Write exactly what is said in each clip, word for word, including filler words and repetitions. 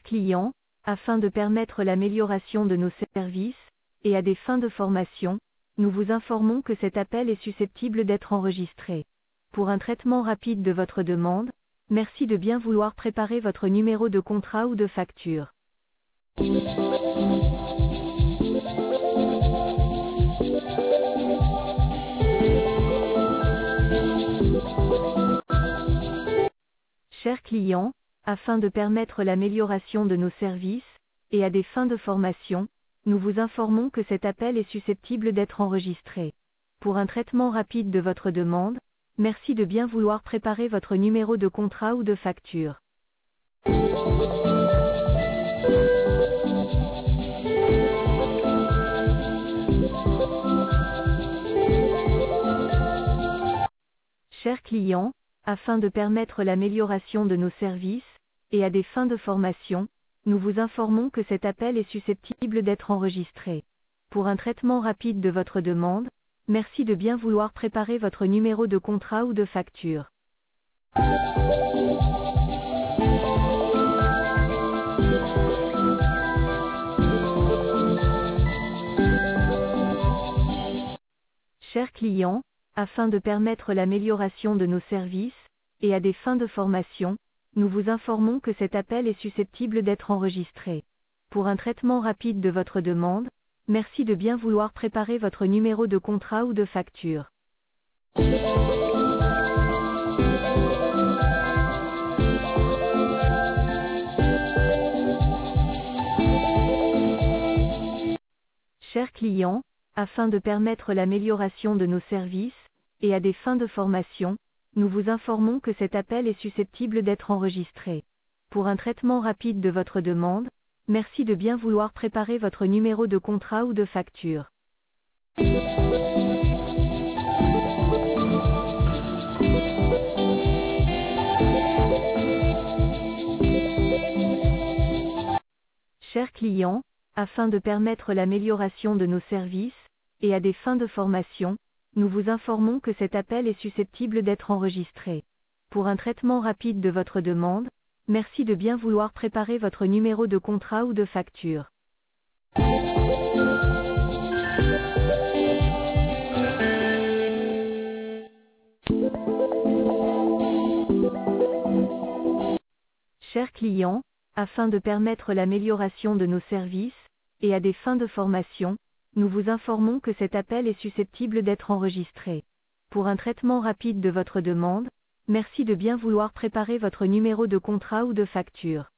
clients, afin de permettre l'amélioration de nos services, et à des fins de formation, nous vous informons que cet appel est susceptible d'être enregistré. Pour un traitement rapide de votre demande, merci de bien vouloir préparer votre numéro de contrat ou de facture. Chers clients, afin de permettre l'amélioration de nos services, et à des fins de formation, nous vous informons que cet appel est susceptible d'être enregistré. Pour un traitement rapide de votre demande, merci de bien vouloir préparer votre numéro de contrat ou de facture. Chers clients, afin de permettre l'amélioration de nos services, et à des fins de formation, nous vous informons que cet appel est susceptible d'être enregistré. Pour un traitement rapide de votre demande, merci de bien vouloir préparer votre numéro de contrat ou de facture. Chers clients, afin de permettre l'amélioration de nos services, et à des fins de formation, nous vous informons que cet appel est susceptible d'être enregistré. Pour un traitement rapide de votre demande, merci de bien vouloir préparer votre numéro de contrat ou de facture. Chers clients, afin de permettre l'amélioration de nos services, et à des fins de formation, nous vous informons que cet appel est susceptible d'être enregistré. Pour un traitement rapide de votre demande, merci de bien vouloir préparer votre numéro de contrat ou de facture. Chers clients, afin de permettre l'amélioration de nos services, et à des fins de formation, nous vous informons que cet appel est susceptible d'être enregistré. Pour un traitement rapide de votre demande, merci de bien vouloir préparer votre numéro de contrat ou de facture. Chers clients, afin de permettre l'amélioration de nos services, et à des fins de formation, nous vous informons que cet appel est susceptible d'être enregistré. Pour un traitement rapide de votre demande, merci de bien vouloir préparer votre numéro de contrat ou de facture.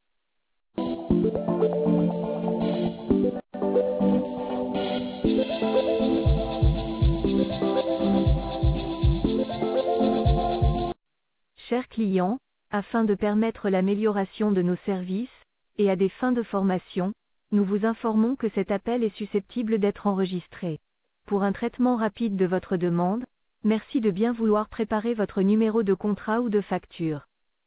Chers clients, afin de permettre l'amélioration de nos services, et à des fins de formation, nous vous informons que cet appel est susceptible d'être enregistré. Pour un traitement rapide de votre demande, merci de bien vouloir préparer votre numéro de contrat ou de facture.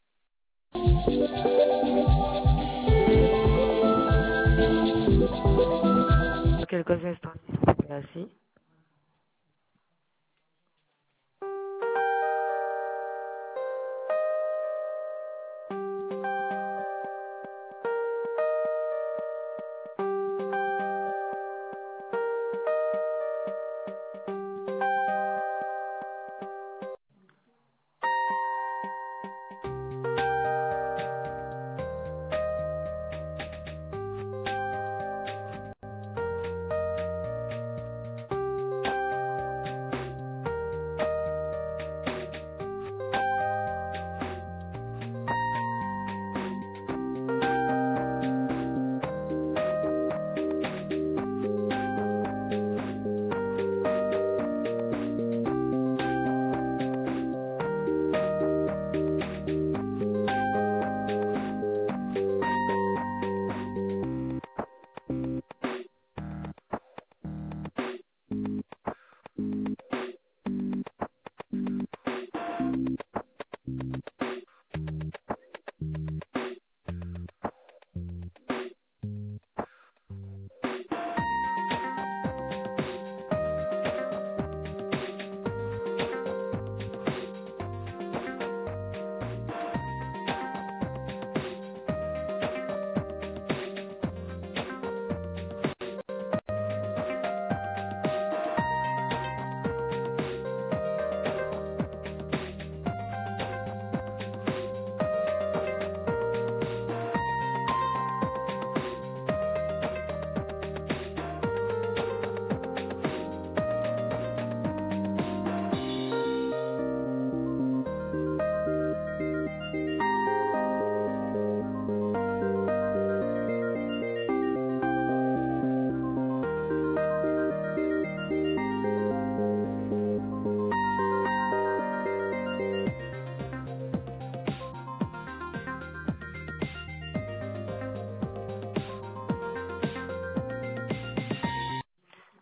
Quelques instants, merci.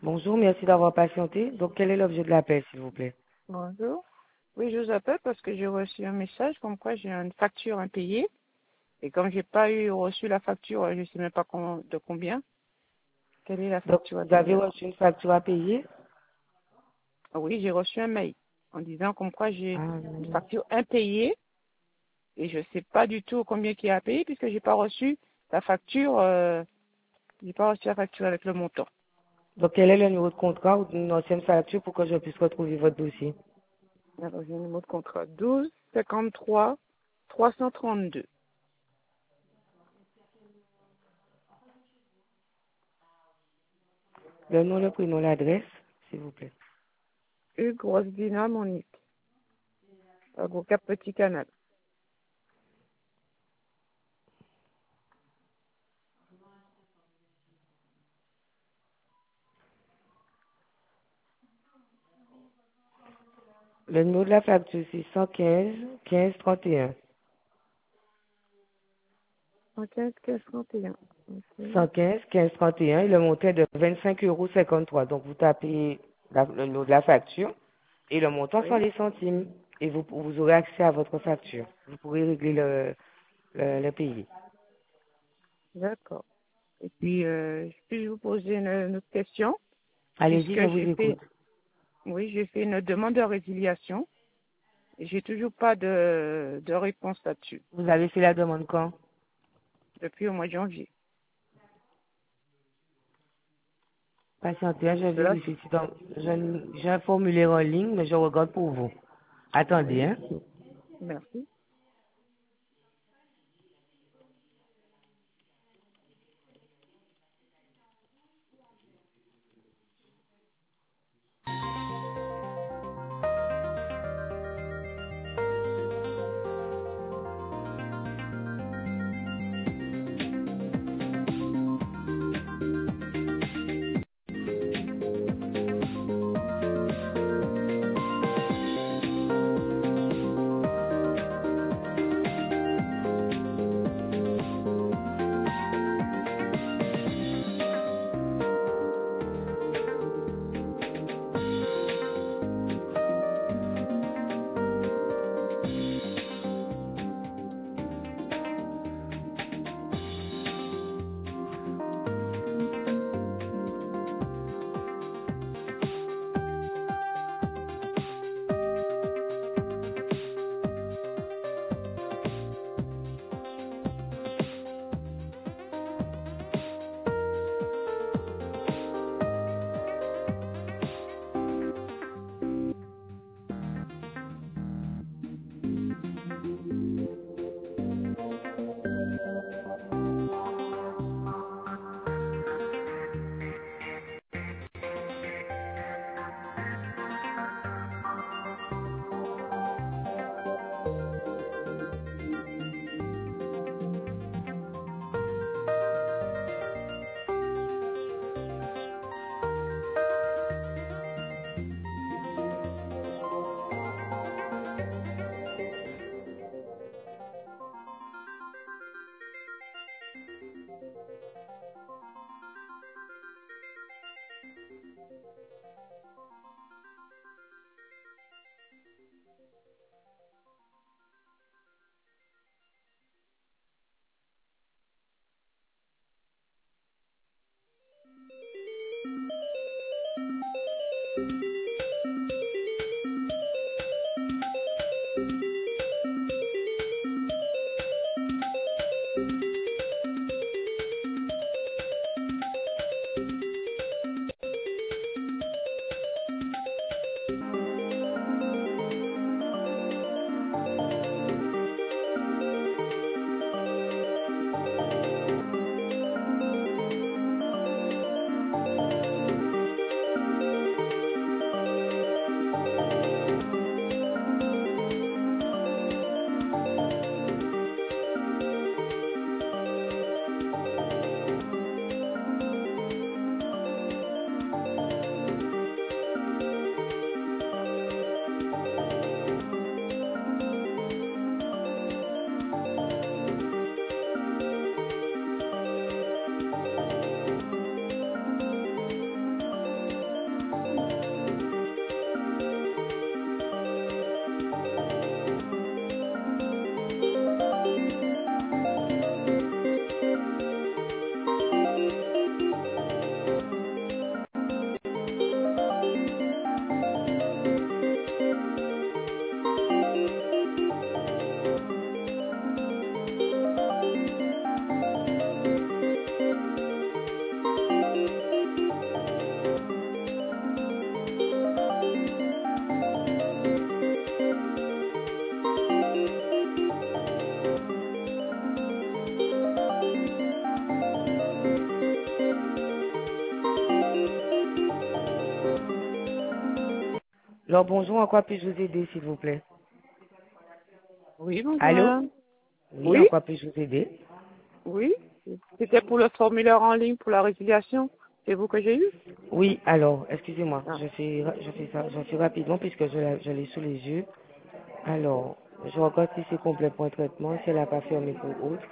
Bonjour, merci d'avoir patienté. Donc, quel est l'objet de l'appel, s'il vous plaît? Bonjour. Oui, je vous appelle parce que j'ai reçu un message comme quoi j'ai une facture impayée. Et comme j'ai pas eu reçu la facture, je ne sais même pas com- de combien. Quelle est la Donc, facture à vous avez payer? reçu une facture à payer? Ah oui, j'ai reçu un mail en disant comme quoi j'ai Ah, une non. facture impayée et je ne sais pas du tout combien qui est à payer puisque j'ai pas reçu la facture, euh, j'ai pas reçu la facture avec le montant. Donc, quel est le numéro de contrat ou d'une ancienne facture pour que je puisse retrouver votre dossier? Alors, j'ai le numéro de contrat douze cinquante-trois trois cent trente-deux. Le nom, le prénom, l'adresse, s'il vous plaît. Hugues Rosdina Monique. À Cap Petit Canal. Le numéro de la facture, c'est cent quinze quinze trente et un. cent quinze quinze trente et un. Ok. cent quinze quinze trente et un et le montant est de vingt-cinq euros cinquante-trois. Donc, vous tapez la- le numéro de la facture et le montant sans Oui, les centimes. Et vous, vous aurez accès à votre facture. Vous pourrez régler le, le, le payer. d'accord. Et puis, euh, puis-je vous poser une, une autre question, Allez-y, je puisque vous j'ai fait, écoute. oui, j'ai fait une demande de résiliation et j'ai toujours pas de, de réponse là-dessus Vous avez fait la demande quand? depuis au mois de janvier. Patientez, hein, je Cela, vérifie. si dans- je- J'ai un formulaire en ligne, mais je regarde pour vous. Attendez, oui, hein. merci. Alors bonjour, en quoi puis-je vous aider, s'il vous plaît? Oui, bonjour Allô? madame. Oui, en Oui, quoi puis-je vous aider? oui. C'était pour le formulaire en ligne pour la résiliation. C'est vous que j'ai eu? Oui, alors, excusez-moi, Ah. je fais, je fais ça, je fais rapidement puisque je, la- je l'ai sous les yeux. Alors, je regarde si c'est complet pour un traitement, si elle n'a pas fermé pour autre.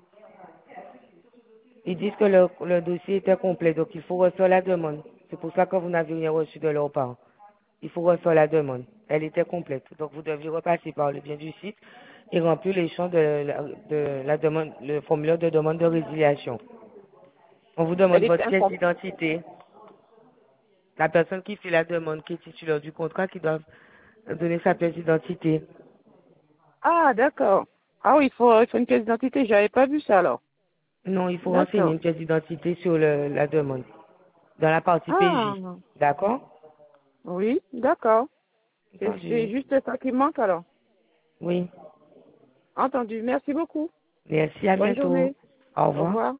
Ils disent que le, le dossier était complet, donc il faut refaire la demande. C'est pour ça que vous n'avez rien reçu de leur part. Il faut refaire la demande. Elle était complète. Donc vous deviez repasser par le bien du site et remplir les champs de la, de la demande, le formulaire de demande de résiliation. On vous demande Elle était votre pièce incomplète. d'identité. La personne qui fait la demande, qui est titulaire du contrat, qui doit donner sa pièce d'identité. Ah, d'accord. Ah oui, il faut, il faut une pièce d'identité. J'avais pas vu ça alors. Non, il faut renseigner D'accord. une pièce d'identité sur le- la demande, dans la partie P Ah, J. D'accord? oui, d'accord. C'est c'est Entendu. juste ça qui manque alors. Oui. Entendu. Merci beaucoup. Merci, à Bonne bientôt. journée. Au Au revoir. revoir.